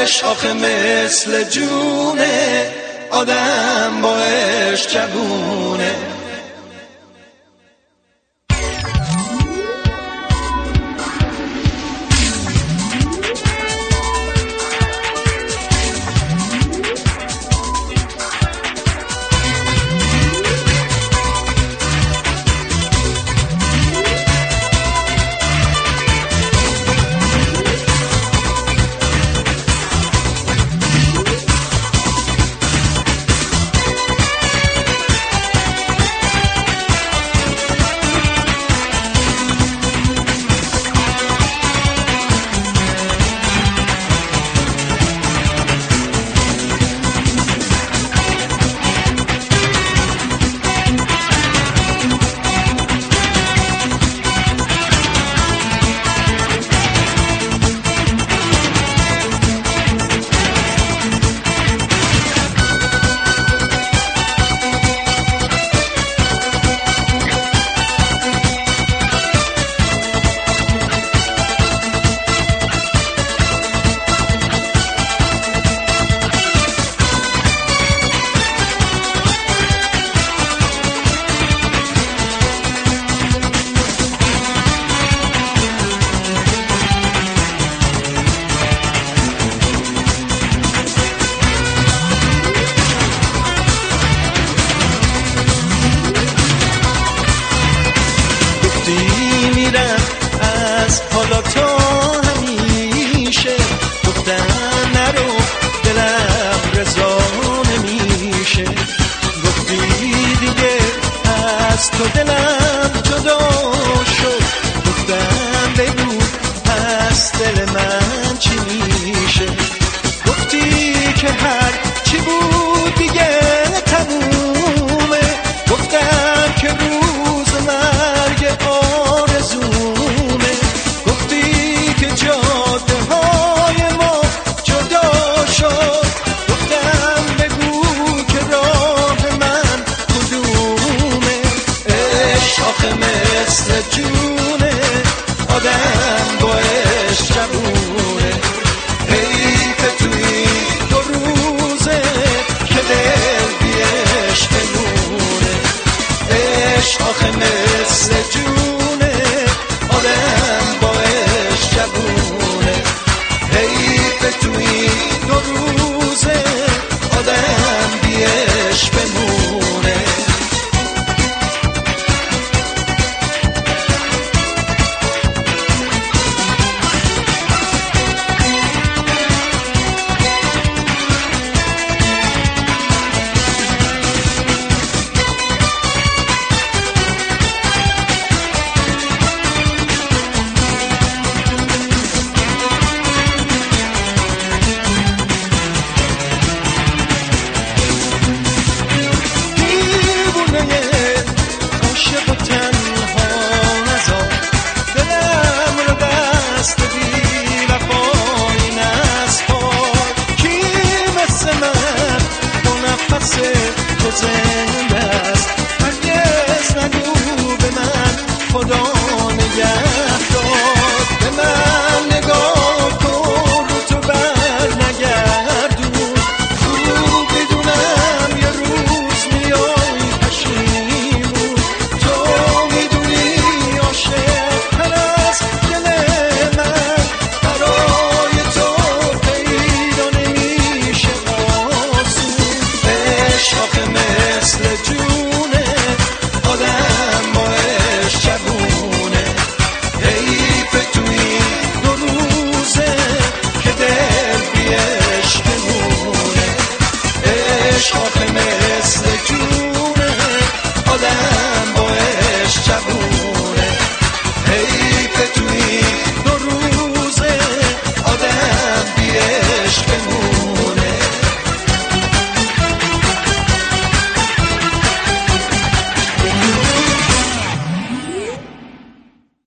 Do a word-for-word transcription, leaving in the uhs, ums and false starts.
عشق آخه مثل جونه، آدم با عشق جوونه. میرم از حالا تا همیشه، گفتم نرو دلم رضا نمیشه. گفتی دیگه از تو دلم جدا شد، گفتم بگو پس دل من چی میشه. گفتی که هر چی بود دیگه تمومه، گفتم که روز مرگ آرزومه. گفتی که جاده های ما جدا شد، گفتم بگو که راه من کدومه. عشق آخه مثل جونه، آدم با عشق جوونه. حیف توی این دو روزه که دل بی عشق نمونه. عشق آخه مثل جونه، آدم با عشق جوونه. حیف توی این دو روزه